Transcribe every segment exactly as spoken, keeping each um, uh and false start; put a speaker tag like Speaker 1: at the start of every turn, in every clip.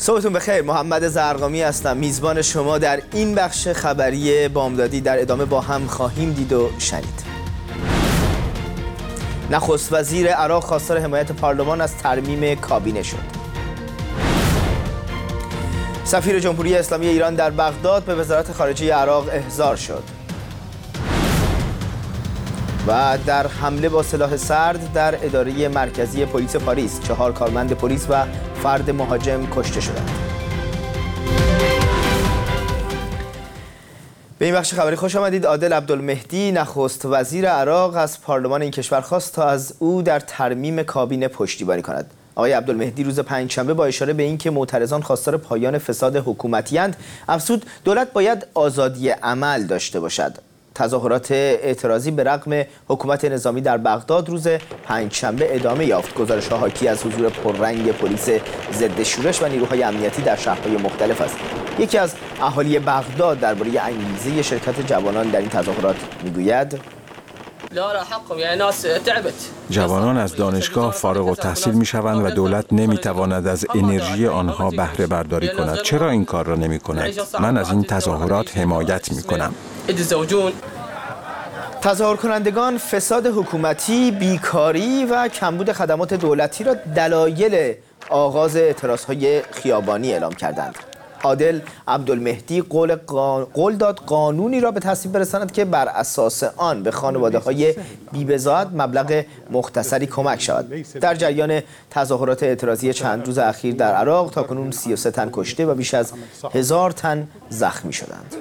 Speaker 1: صبحتون بخیر. محمد زرقامی هستم، میزبان شما در این بخش خبری بامدادی. در ادامه با هم خواهیم دید و شنید. نخست وزیر عراق خواستار حمایت پارلمان از ترمیم کابینه شد. سفیر جمهوری اسلامی ایران در بغداد به وزارت خارجه عراق احضار شد. و در حمله با سلاح سرد در اداره مرکزی پلیس پاریس، چهار کارمند پلیس و فرد مهاجم کشته شدند. به این بخش خبری خوش آمدید. عادل عبدالمهدی نخست وزیر عراق از پارلمان این کشور خواست تا از او در ترمیم کابینه پشتیبانی کند. آقای عبدالمهدی روز پنجشنبه با اشاره به اینکه معترضان خواستار پایان فساد حکومتی‌اند، افزود دولت باید آزادی عمل داشته باشد. تظاهرات اعتراضی به رغم حکومت نظامی در بغداد روز پنجشنبه ادامه یافت. گزارش‌ها حاکی از حضور پررنگ پلیس ضد شورش و نیروهای امنیتی در شهرهای مختلف است. یکی از اهالی بغداد درباره انگیزه شرکت جوانان در این تظاهرات میگوید:
Speaker 2: جوانان از دانشگاه فارغ التحصیل میشوند و دولت نمیتواند از انرژی آنها بهره برداری کند. چرا این کار را نمی کند؟ من از این تظاهرات حمایت می کنم.
Speaker 1: تظاهر کنندگان فساد حکومتی، بیکاری و کمبود خدمات دولتی را دلایل آغاز اعتراضهای خیابانی اعلام کردند. عادل عبدالمهدی قول, قان... قول داد قانونی را به تصویب برساند که بر اساس آن به خانواده‌های بی‌بضاعت مبلغ مختصری کمک شود. در جریان تظاهرات اعتراضی چند روز اخیر در عراق تاکنون سی و سه تن کشته و بیش از هزار تن زخمی شدند.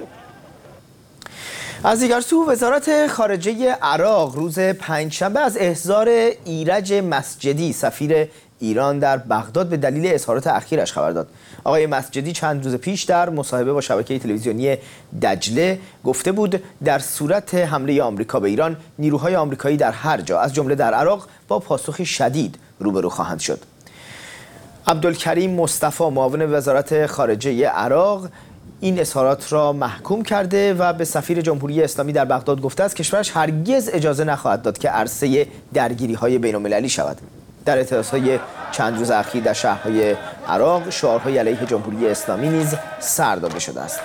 Speaker 1: از دیگر سو وزارت خارجه عراق روز پنجشنبه از احضار ایرج مسجدی سفیر ایران در بغداد به دلیل اظهارات اخیرش خبر داد. آقای مسجدی چند روز پیش در مصاحبه با شبکه تلویزیونی دجله گفته بود در صورت حمله آمریکا به ایران، نیروهای آمریکایی در هر جا از جمله در عراق با پاسخی شدید روبرو خواهند شد. عبدالکریم مصطفی معاون وزارت خارجه عراق این اظهارات را محکوم کرده و به سفیر جمهوری اسلامی در بغداد گفته است کشورش هرگز اجازه نخواهد داد که عرصه درگیری‌های بین‌المللی شود. در اعتراضهای چند روز اخیر در شهرهای عراق شعارهای علیه جمهوری اسلامی نیز سر داده شده است.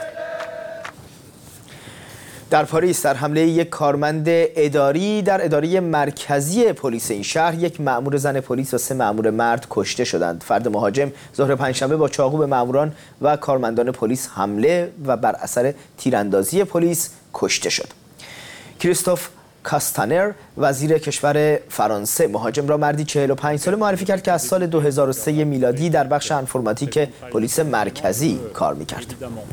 Speaker 1: در پاریس در حمله یک کارمند اداری در اداره مرکزی پلیس این شهر، یک مأمور زن پلیس و سه مأمور مرد کشته شدند. فرد مهاجم ظهر پنجشنبه با چاقو به مأموران و کارمندان پلیس حمله و بر اثر تیراندازی پلیس کشته شد. کریستوف کاستانر وزیر کشور فرانسه مهاجم را مردی چهل و پنج ساله معرفی کرد که از سال دو هزار و سه میلادی در بخش انفرماتیک پلیس مرکزی کار می‌کرد.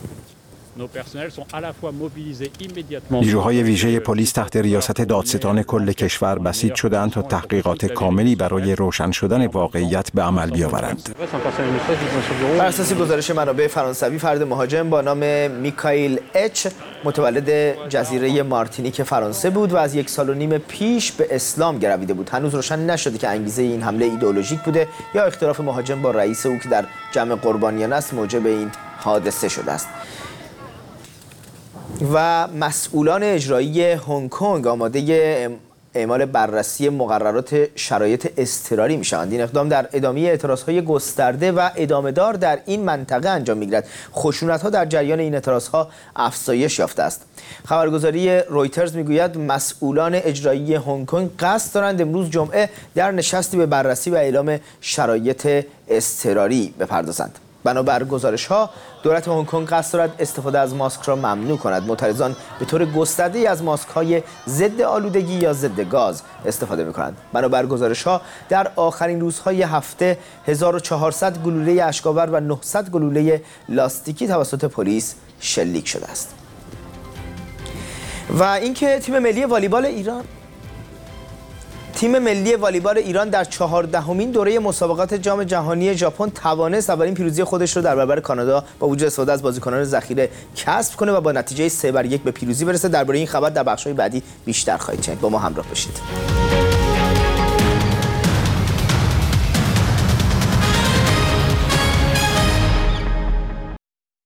Speaker 2: نیروهای ویژه پلیس تحت ریاست دادستان کل کشور بسیج شدند تا تحقیقات کاملی برای روشن شدن واقعیت به عمل بیاورند.
Speaker 1: بر اساس گزارش منابع فرانسوی، فرد مهاجم با نام میکائیل اچ متولد جزیره مارتینیک فرانسه بود و از یک سال و نیم پیش به اسلام گرویده بود. هنوز روشن نشده که انگیزه این حمله ایدئولوژیک بوده یا اختلاف مهاجم با رئیس او که در جمع قربانیان است موجب این حادثه شده است. و مسئولان اجرایی هنگ کنگ آماده اعمال بررسی مقررات شرایط اضطراری می‌شوند. این اقدام در ادامه اعتراضهای گسترده و ادامه‌دار در این منطقه انجام می‌گیرد. خشونت‌ها در جریان این اعتراضها افزایش یافته است. خبرگزاری رویترز میگوید مسئولان اجرایی هنگ کنگ قصد دارند امروز جمعه در نشستی به بررسی و اعلام شرایط اضطراری بپردازند. بنابر گزارش‌ها دولت هنگ کنگ قصد دارد استفاده از ماسک را ممنوع کند. معترضان به طور گسترده‌ای از ماسک‌های ضد آلودگی یا ضد گاز استفاده می‌کنند. بنابر گزارش‌ها در آخرین روزهای هفته هزار و چهارصد گلوله اشک‌آور و نهصد گلوله لاستیکی توسط پلیس شلیک شده است. و اینکه تیم ملی والیبال ایران تیم ملی والیبال ایران در چهاردهمین دوره مسابقات جام جهانی ژاپن توانست اولین پیروزی خودش رو در برابر کانادا با وجود استفاده از بازیکنان ذخیره کسب کنه و با نتیجه سه بر یک به پیروزی برسه. درباره این خبر در بخش‌های بعدی بیشتر خواهید شنید. با ما همراه باشید.